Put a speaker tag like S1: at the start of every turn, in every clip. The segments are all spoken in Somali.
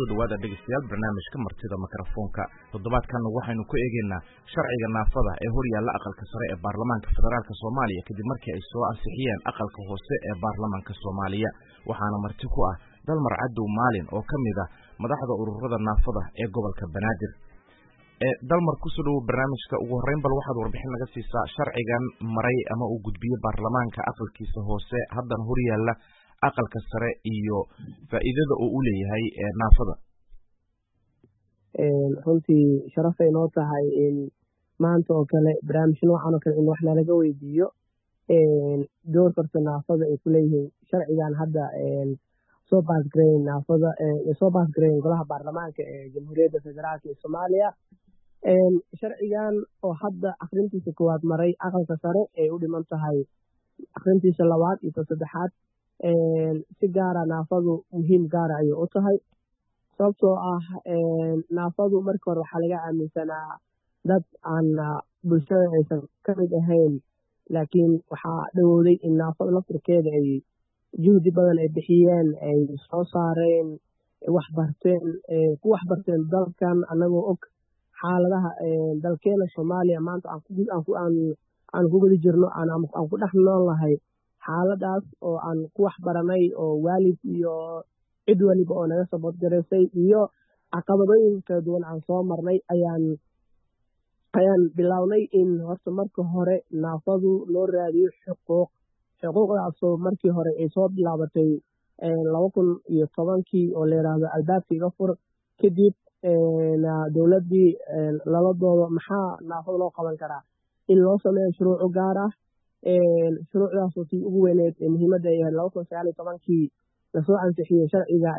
S1: soo dhawaada dhegeystayaal barnaamijka martida mikrofoonka toddobaadkan waxaynu ku eegaynaa sharciga naafada ee hor yaalla aqalka sare ee baarlamaanka federaalka Soomaaliya kadib markii ay soo ansixiyeen aqalka hoose ee baarlamaanka Soomaaliya waxaana marti ku ah Dalmar Cadow Maalin oo kamid ah madaxda ururada naafada ee gobolka Banaadir Dalmar ku soo dhawaad barnaamijka ugu horeyn bal waxaad warbixin naga siisaa sharcigan maray ama uu gudbiyay baarlamaanka aqalkiisa hoose haddana hor yaalla aqalka sare iyo faa'iidada uu leeyahay naafada
S2: runtii sharafay noo tahay in maanta oo kale barnaamij noocan oo kale in wax laga weydiiyo doorka naafada ay ku leeyihiin sharcigan hadda soo baasgareyn naafada soo baasgareyn golaha baarlamaanka ee Jamhuuriyadda Federaalka ee Soomaaliya sharcigan oo hadda akhrintiisa koowaad maray aqalka sare ee u dhiman tahay akhrintiisa labaad iyo saddexaad si gaara naafadu muhiim gaara ayay u tahay sababtoo ah naafadu marka hore waxaa laga aaminsanaa dad aan bulshada aysan ka mid ahayn laakiin waxaa dhawooday in naafada laftirkeeda ay juhdi badan ay bixiyeen ay soo saareen ku waxbarteen dalkan annagoo og xaaladaha dalkeena Soomaaliya maanta aan ku guda jirno aan ku dhex noolahay xaaladaas oo aan ku waxbaranay oo waalid iyo cid waliba oo naga sabab gareysay iyo caqabadooyin kala duwan aan soo marnay ayaan bilownay in horta marka hore naafadu loo raadiyo xuquuqdaasoo markii hore ay soo bilaabatay 2010kii oo la yiraahdo albaabka iga fur kadib dowladdii labadooda maxaa naafada loo qaban karaa in loo sameeyo shuruuc gaar ah shuruucdaas oo tii ugu weyneed ee muhiimadda ay ahayd 2019kii lasoo ansixiyey sharciga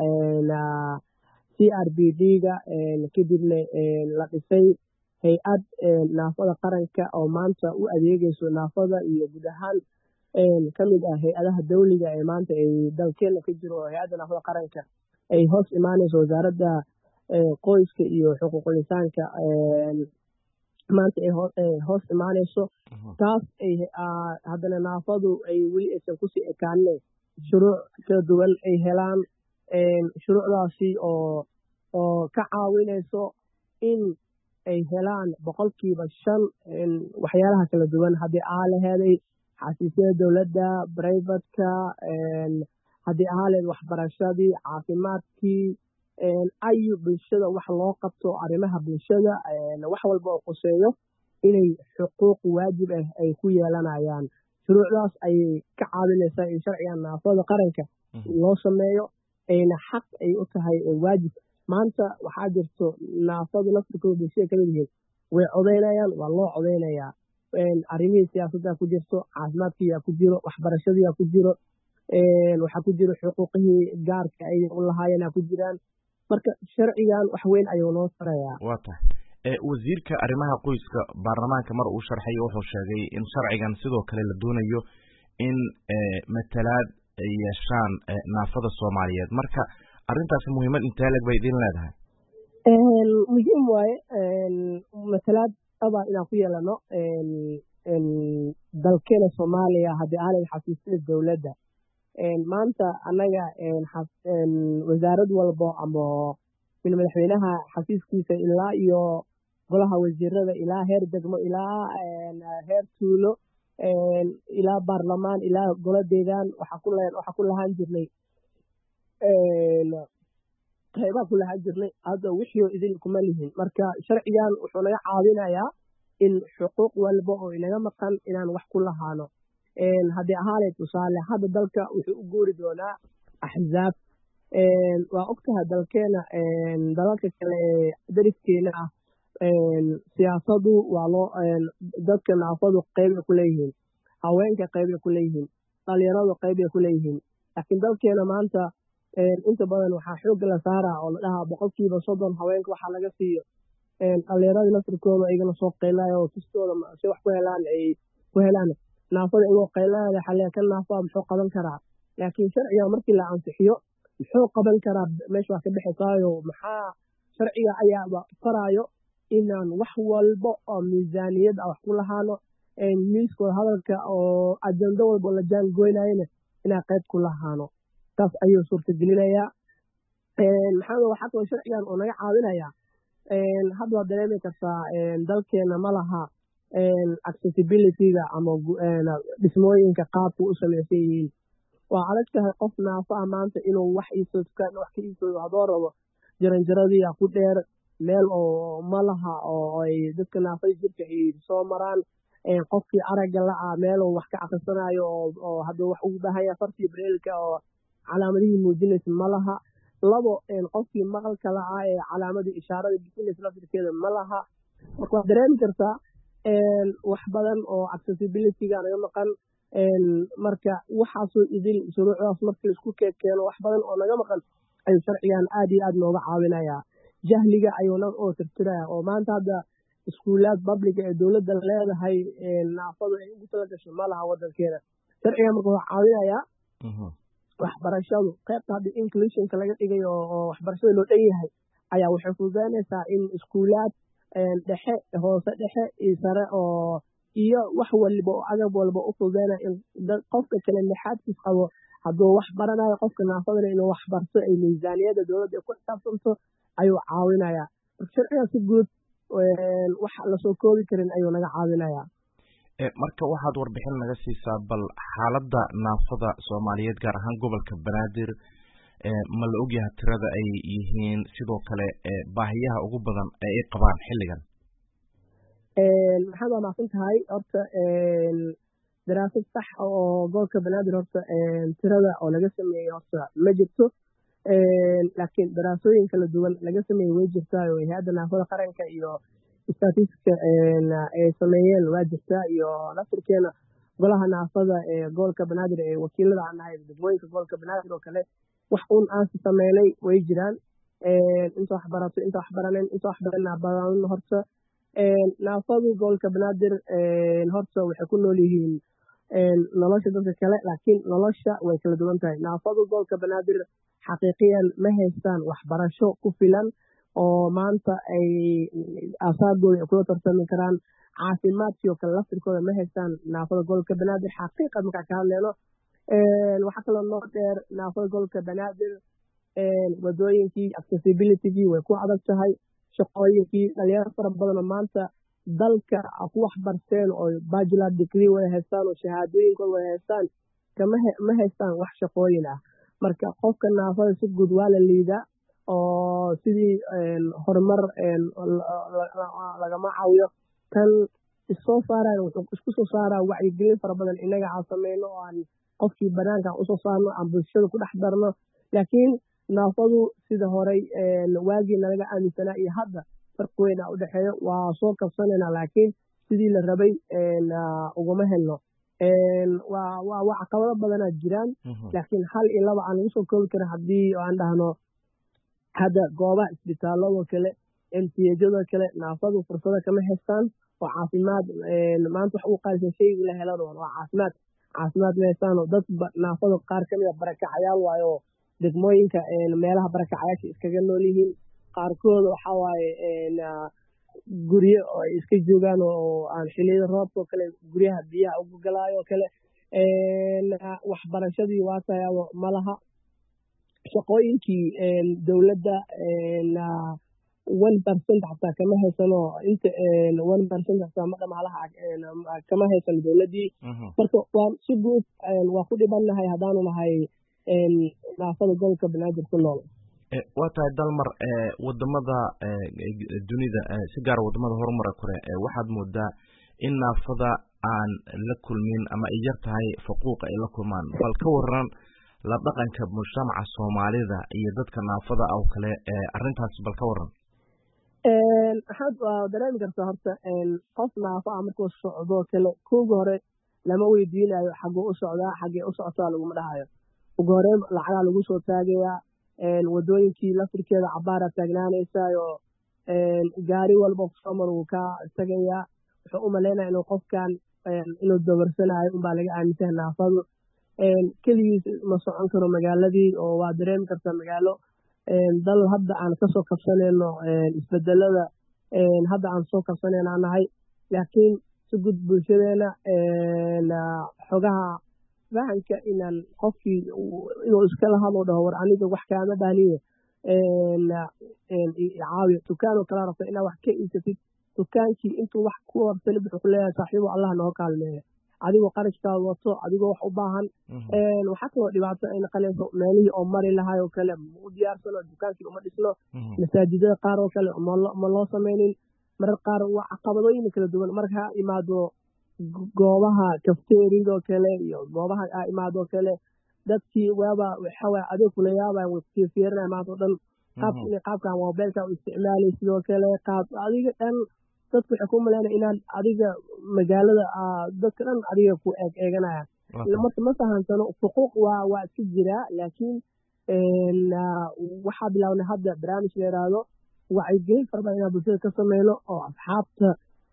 S2: CRPD-ga kadibna la dhisay hay-ad naafada qaranka oo maanta u adeegayso naafada iyo guud ahaan ka mid ah hay-adaha dawliga ee maanta ay dalkeena ka jiro oo hay-adda naafada qaranka ay hoos imaanayso wasaaradda qoyska iyo xuquuqul insaanka maanta ay hoos imaanayso taas ay haddana naafadu ay weli aysan kusii ekaaneen shuruuc kala duwan ay helaan shuruucdaasi oo ka caawinayso in ay helaan 5% waxyaalaha kala duwan haddii aalaheeday xafiisyada dowladda privatka haddii ahaaleed waxbarashadii caafimaadkii ayu bulshada wax loo qabto arrimaha bulshada wax walba oo qoseeyo inay xuquuq waajib ah ay ku yeelanayaan shuruucdaas ayay ka caawinaysaa in sharciga naafada qaranka loo sameeyo ayna xaq ay u tahay waajib maanta waxaa jirto naafadu laftirkooda bulshada ka mid yihiin way codeynayaan waa loo codeynayaa arrimihii siyaasadda ku jirto caafimaadkiyaa ku jiro waxbarashadiyaa ku jiro waxaa ku jiro xuquuqihii gaarka ay u lahaayeen ku jiraan marka sharcigan wax weyn ayuu noo tarayaa
S1: waa tahay wasiirka arrimaha qoyska baarlamaanka mar uu sharxay wuxuu sheegay in sharcigan sidoo kale la doonayo in matalaad ay yeeshaan naafada Soomaaliyeed marka arrintaas muhiimad intee lag bay idin leedahay
S2: muhiim waaye matalaad inaan ku yeelano dalkeena Soomaaliya haddii aanay xafiisyada dowladda maanta annaga wasaarad walbo ama madaxweynaha xafiiskiisa ilaa iyo golaha wasiirada ilaa heer degmo ilaa heer tuulo ilaa baarlamaan ilaa golo deegaan waxaa ku lahaan jirnay qaybaa ku lahaan jirnay hadda wixii idin kuma lihin marka sharcigan wuxuu naga caawinayaa in xuquuq walba oo inaga maqan inaan wax ku lahaano haddii ahaanay tusaale hadda dalka wuxuu u guuri doonaa axzaab waa ogtahay dalkeena dalalka kale ee dariskeena ah siyaasadu waa loo dadka naafadu qeyb ku leeyihiin haweenka qeyb ku leeyihiin dhalinyaradu qeyb ku leeyihiin laakiin dalkeena maanta inta badan waxaa xoog la saaraa oo la dhahaa 30% haweenka waxaa laga siiyo dhalinyarada laftirkooda ayagana soo qeylayo oo kistooda si wax ku helaan ay ku helaan naafada inuu qeylaada xalay kan naafada muxuu qaban karaa laakiin sharciga markii la ansixiyo muxuu qaban karaa meesha wax ka bixisaayo maxaa sharciga ayaa farayo inaan wax walba oo miisaaniyad wax ku lahaano miiskooda hadalka oo ajando walba la jaan goynayna inaan qayb ku lahaano taas ayuu suurtagelinayaa maxamed waxaa kaloo sharcigan oo naga caawinaya hadda waad dareemi kartaa dalkeena ma laha accessibility-ga ama dhismooyinka qaabku u samaysan yihiin waa adag tahay qof naafo ah maanta inuu wax iibsado wax ka iibsado haddoo rabo jaranjaradii ku dheer meel oo ma laha oo ay dadka naafada jirka ay soo maraan qofkii aragga la-ah meeluu wax ka akhrisanayo oo hadduu wax ugu baahan yahay fartii bareelka oo calaamadihii muujinaysa ma laha labo qofkii maqalka la-ah ee calaamadii ishaarada bisinaysa laftirkeeda ma laha marka waad dareemi kartaa wax badan oo accessibility-ga naga maqan marka waxaasoo idil shuruucdaas markii laisku keeno wax badan oo naga maqan ayuu sharcigan aad iyo aad nooga caawinayaa jahliga ayuuna oo tirtiraya oo maanta hadda iskuulaad publica ee dowladda leedahay naafadu ay ugu tala gasho ma laha wadankeena sharcigan marka wuxuu caawinayaa waxbarashadu qaybta hadda inclusionka laga dhigayo oo waxbarashada loo dhan yahay ayaa waxay fududeynaysaa in iskuulaad dhexe hoose dhexe iyo sare oo iyo wax waliba oo agab walba u fududeynaya in qofka kale lixaadkiis qabo hadduu wax baranayo qofka naafadana inuu wax barto ay miisaaniyadda dowladda ku xisaabtanto ayuu caawinayaa marka sharcigan si guud wax lasoo koobi karin ayuu naga caawinayaa
S1: marka waxaad warbixin naga siisaa bal xaaladda naafada Soomaaliyeed gaar ahaan gobolka Banaadir ma la ogyahay tirada ay yihiin sidoo kale baahiyaha ugu badan ee ay qabaan xilligan
S2: maxaad wanaagsan tahay horta daraasad sax oo gobolka Banaadir horta tirada oo laga sameeyey horta ma jirto laakiin daraasooyin kala duwan laga sameeyey way jirtaa oo hay'adda naafada qaranka iyo statistics ay sameeyeen waa jirtaa iyo laftirkeena golaha naafada ee gobolka Banaadir ee wakiilada aan nahay degmooyinka gobolka Banaadir oo kale wax uun aan sameeynay way jiraan inta wax barato inta wax baraneen inta wax baranaa badan horta naafadu gobolka Banaadir horta waxay ku nool yihiin nolosha dadka kale laakiin nolosha way kala duwan tahay naafadu gobolka Banaadir xaqiiqiyan ma haystaan waxbarasho ku filan oo maanta ay asaagooda ay kula tartami karaan caafimaadkii oo kale laftirkooda ma haystaan naafada gobolka Banaadir xaqiiqad markaa ka hadleyno waxaa kaloo noo dheer naafada gobolka Banaadir wadooyinkii accessibility-gii way ku adag tahay shaqooyinkii dhalinyaro fara badan oo maanta dalka ku wax barteen oo bachelor degree wada haystaan oo shahaadooyinkooda wada haystaan ma haystaan wax shaqooyin ah marka qofka naafada si guud waa la liidaa oo sidii horumar lagama caawiyo kan isoo saaraan wuxuu isku soo saaraa wacyigelin fara badan inaga aan sameyno oo aan qofkii banaanka aan usoo saarno aan bulshada ku dhex darno laakiin naafadu sida horey waagii nalaga aaminsanaa iyo hadda farqi weyn a udhexeeyo waa soo kabsanaynaa laakiin sidii la rabay ugama helno waa caqabado badanaa jiraan laakiin hal iyo laba aan lagu soo koobi karin haddii aan dhahno hadda goobaha isbitaaladoo kale mtjadoo kale naafadu fursado kama haystaan oo caafimaad maanta wax ugu qaalisan shayga la helan waa caafimaad ma haystaan oo dad naafada qaar kamid a barakacayaal waayo oo degmooyinka meelaha barakacayaasha iskaga nool yihiin qaarkood waxaa waaye guryo oo ay iska joogaan oo aan xiliyada roobka oo kale guryaha biyaha ugu galaayo oo kale waxbarashadii waa tayaabo malaha shaqooyinkii dowladda 1% xataa kama haysano inta 1% xataa ma dhamaalaha kama haysano dowladdii marka waa si guud waa ku dhibannahay haddaanu nahay naafada gobolka Banaadir ku nool
S1: waa tahay dalmar wadamada dunida si gaar wadamada horumar kore waxaad moodaa in naafada aan la kulmin ama ay yar tahay faquuq ay la kulmaan bal ka waran la dhaqanka mujtamaca Soomaalida iyo dadka naafada oo kale arintaas bal ka waran
S2: waa dareemi kartaa horta qof naafo ah markuu socdo kale kuuga hore lama weydiinayo xaguu u socdaa xagee u socotaa laguma dhahayo ugu hore lacagaa lagu soo taagayaa wadooyinkii laftirkeeda cabaara taagnaanaysaayo gaari walba kusomar wuu ka tagayaa wuxuu u malaynaya inuu qofkan inuu dabarsanayo unbaa laga aaminsan naafadu keligiis ma socon karo magaaladii oo waa dareemi kartaa magaalo dal hadda aan kasoo kabsanayno isbedelada hadda aan soo kabsanayna nahay laakiin si gud bulshadeena xogaha fahanka inaan qofkii inuu iskala hadlo dhaho war aniga wax kaama baahniye caawiyo dukaanoo kala rabta inaad wax ka iibsatid dukaankii intuu wax ku warsanid wuxuu ku leeyahay saaxiibo allah noo kaalmeeya adigoo qarashkaada wato adigoo wax u baahan waxaa kaloo dhibaato ay naqanayso meelihii oo mari lahay oo kale u diyaarsano dukaankii uma dhisno masaajidada qaar oo kale ma loo samaynin marar qaar waa caqabadooyin kala duwan marka imaado goobaha kafteeridoo kale iyo goobaha imaadoo kale dadkii waaba waxawaa adeeg kula yaabaa way fiirinaya maanta o dhan qaabkan mobilka u isticmaalay sidoo kale qaab adiga dhan dadku waxay ku malaynaya inaad adiga magaalada dadka dhan adiga ku eeganayaan marka ma fahansano xuquuq waa iska jiraa laakiin waxaa bilaabnay hadda barnaamij la yidhaahdo wacyigelin fara badan inaan bulshada ka sameyno oo asxaabta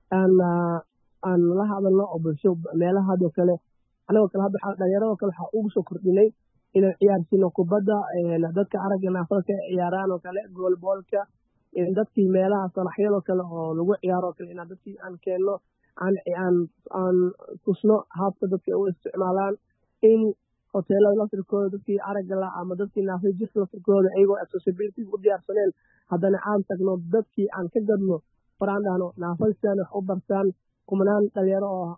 S2: aan la hadalno oo bulsho meelaha hadoo kale anagoo kale hadda dhalinyarado kale waxaa ugu soo kordhinay inaan ciyaarsiino kubadda dadka aragga naafada ka ciyaaraan oo kale goolboolka dadkii meelaha sanaxyadoo kale oo lagu ciyaaro oo kale inaan dadkii aan keenno aan tusno habka dadka u isticmaalaan in hoteelada laftirkooda dadkii aragga la ama dadkii naafada jirka laftirkooda iyagoo accessibility u diyaarsaneen haddana aan tagno dadkii aan ka gadno faraan dhahno naafada sidaan wax u bartaan kumanaan dhalinyaro oo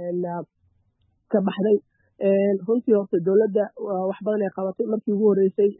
S2: ka baxday runtii horta dowladda wax badan ay qabatay markii ugu horreysay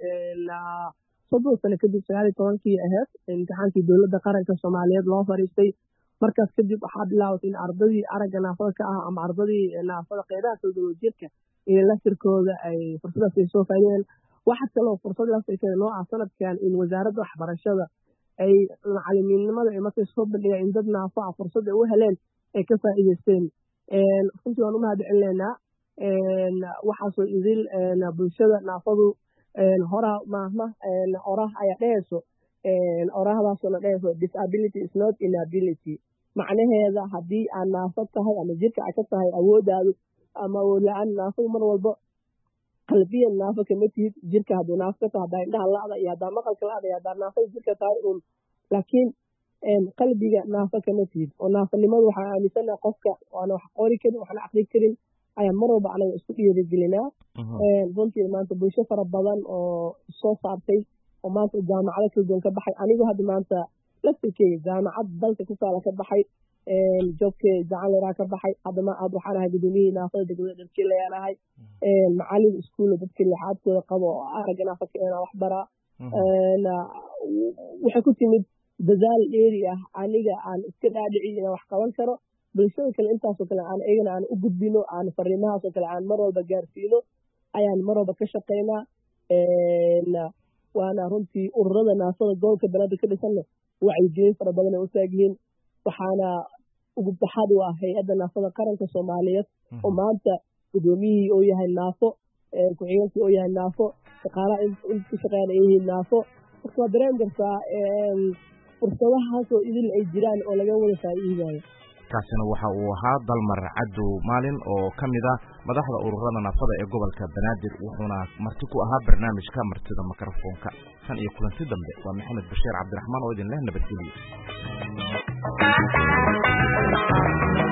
S2: 30 sano kadib 19 ahayd imtixaankii dowladda qaranka Soomaaliyeed loo fariistay markaas kadib waxaa bilaabatay in ardadii aragga naafada ka ah ama ardadii naafada qeybaha kala duwan jirka in laftirkooda ay fursadaas ay soo faa'iideen waxa kaloo fursadaas ay keeneen nooca sanadkan in wasaaradda waxbarashada ay macallimiinimada ay markay soo bandhigeen in dad naafo ah fursad ay u heleen ay ka faa'iideysteen runtii waan u mahadcelinaynaa waxaasoo idil bulshada naafadu horaa maahma oraah ayaa dhehayso oraahdaasoo la dhehayso disability is not inability macnaheeda haddii aad naafo tahay ama jirka aad ka tahay awooddaadu ama awood la-aan naafadu mar walbo qalbiyan naafo kama tihid jirka hadduu naafo ka tahay haddaa indhaha la-da iyo haddaa maqalka la-da iyo haddaa naafada jirka tahay un laakiin qalbiga naafo kama tihid oo naafanimadu waxaan aaminsanaha qofka waana wax qori karin waxna aqri karin ayaan mar walba anaga isku dhiirigelinaa runtii maanta bulsho fara badan oo soo saartay oo maanta jaamacado kala duwan ka baxay anigu hadda maanta laftirkeyga jaamacad dalka ku taala ka baxay joobkee jacanleraa ka baxay haddama aad waxaan ahay gudoomiyihii naafada degmada dharkiilayaan ahay macallin iskuulla dadka lixaadkooda qabo oo aragga naafaka inaan wax baraa waxay ku timid dadaal dheeri ah aniga aan iska dhaadhiciyo inaan wax qaban karo bulshada kale intaasoo kale aan iyagana aan u gudbino aan fariimahaasoo kale aan mar walba gaarsiino ayaan mar walba ka shaqaynaa waana runtii ururada naafada gobolka banaadir ka dhisanna wacyigelin fara badan ay u taagyihiin waxaana ugu baxaad u ah hay-adda naafada qaranka Soomaaliyeed oo maanta gudoomiyihii oo yahay naafo ku-xigeenkii oo yahay naafo shaqaalaha inta shaqeeyaan ay yihiin naafo marka waa dareemi kartaa fursadahaasoo idil ay jiraan oo laga wada faa'iidayo
S1: kaasina waxa uu ahaa Dalmar Cadow Maalin oo kamid ah madaxda ururada naafada ee gobolka Banaadir wuxuuna marti ku ahaa barnaamijka martida mikrofoonka tan iyo kulanti dambe waa Maxamed Bashiir Cabdiraxmaan oo idin leh nabadgelyo